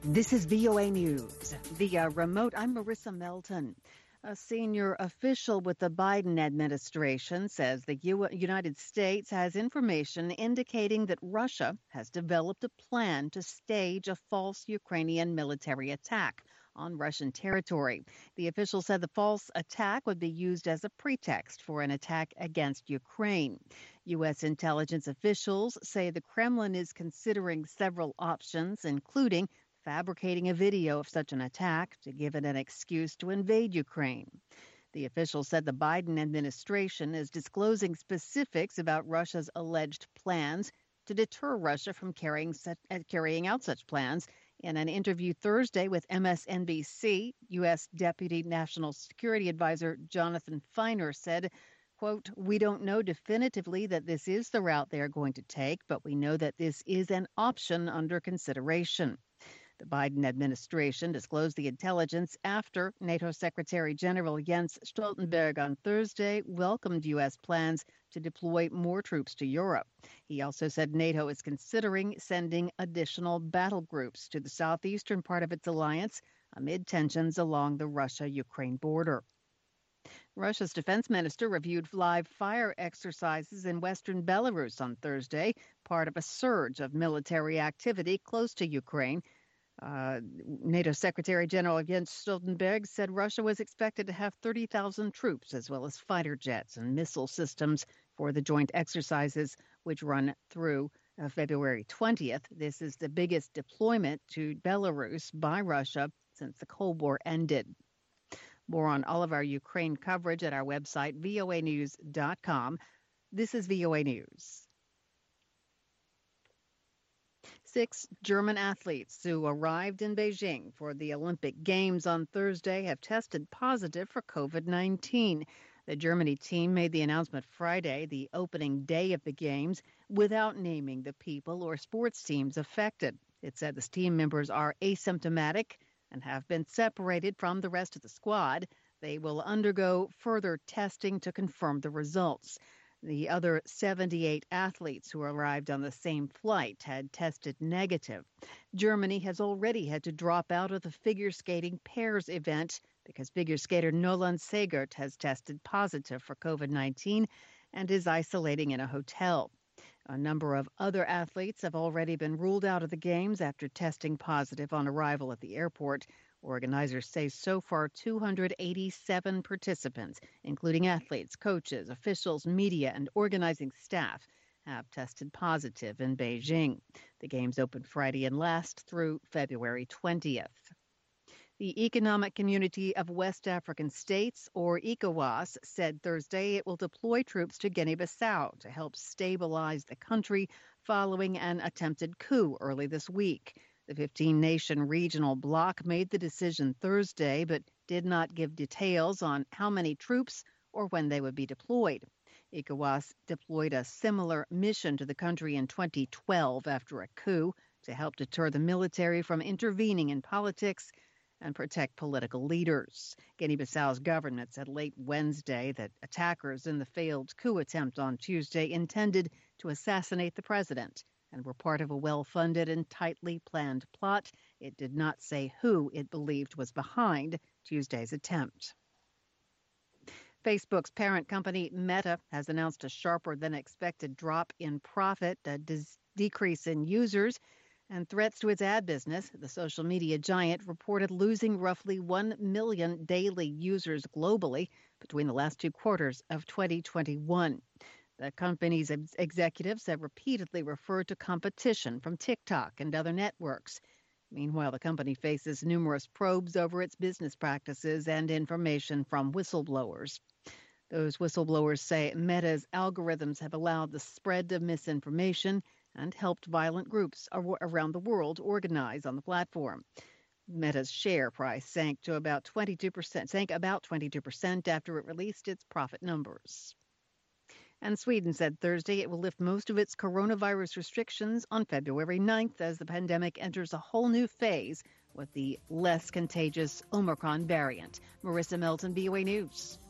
This is VOA News. Via remote, I'm Marissa Melton. A senior official with the Biden administration says the United States has information indicating that Russia has developed a plan to stage a false Ukrainian military attack on Russian territory. The official said the false attack would be used as a pretext for an attack against Ukraine. U.S. intelligence officials say the Kremlin is considering several options, including fabricating a video of such an attack to give it an excuse to invade Ukraine. The official said the Biden administration is disclosing specifics about Russia's alleged plans to deter Russia from carrying out such plans. In an interview Thursday with MSNBC, U.S. Deputy National Security Advisor Jonathan Feiner said, quote, "We don't know definitively that this is the route they are going to take, but we know that this is an option under consideration." The Biden administration disclosed the intelligence after NATO Secretary General Jens Stoltenberg on Thursday welcomed U.S. plans to deploy more troops to Europe. He also said NATO is considering sending additional battle groups to the southeastern part of its alliance amid tensions along the Russia-Ukraine border. Russia's defense minister reviewed live fire exercises in western Belarus on Thursday, part of a surge of military activity close to Ukraine. NATO Secretary General Jens Stoltenberg said Russia was expected to have 30,000 troops as well as fighter jets and missile systems for the joint exercises, which run through February 20th. This is the biggest deployment to Belarus by Russia since the Cold War ended. More on all of our Ukraine coverage at our website, voanews.com. This is VOA News. 6 German athletes who arrived in Beijing for the Olympic Games on Thursday have tested positive for COVID-19. The Germany team made the announcement Friday, the opening day of the Games, without naming the people or sports teams affected. It said the team members are asymptomatic and have been separated from the rest of the squad. They will undergo further testing to confirm the results. The other 78 athletes who arrived on the same flight had tested negative. Germany has already had to drop out of the figure skating pairs event because figure skater Nolan Segert has tested positive for COVID-19 and is isolating in a hotel. A number of other athletes have already been ruled out of the Games after testing positive on arrival at the airport. Organizers say so far 287 participants, including athletes, coaches, officials, media, and organizing staff, have tested positive in Beijing. The Games open Friday and last through February 20th. The Economic Community of West African States, or ECOWAS, said Thursday it will deploy troops to Guinea-Bissau to help stabilize the country following an attempted coup early this week. The 15-nation regional bloc made the decision Thursday, but did not give details on how many troops or when they would be deployed. ECOWAS deployed a similar mission to the country in 2012 after a coup to help deter the military from intervening in politics and protect political leaders. Guinea-Bissau's government said late Wednesday that attackers in the failed coup attempt on Tuesday intended to assassinate the president and were part of a well-funded and tightly planned plot. It did not say who it believed was behind Tuesday's attempt. Facebook's parent company Meta has announced a sharper than expected drop in profit, a decrease in users, and threats to its ad business. The social media giant reported losing roughly 1 million daily users globally between the last 2 quarters of 2021. The company's executives have repeatedly referred to competition from TikTok and other networks. Meanwhile, the company faces numerous probes over its business practices and information from whistleblowers. Those whistleblowers say Meta's algorithms have allowed the spread of misinformation and helped violent groups around the world organize on the platform. Meta's share price sank about 22% after it released its profit numbers. And Sweden said Thursday it will lift most of its coronavirus restrictions on February 9th as the pandemic enters a whole new phase with the less contagious Omicron variant. Marissa Melton, VOA News.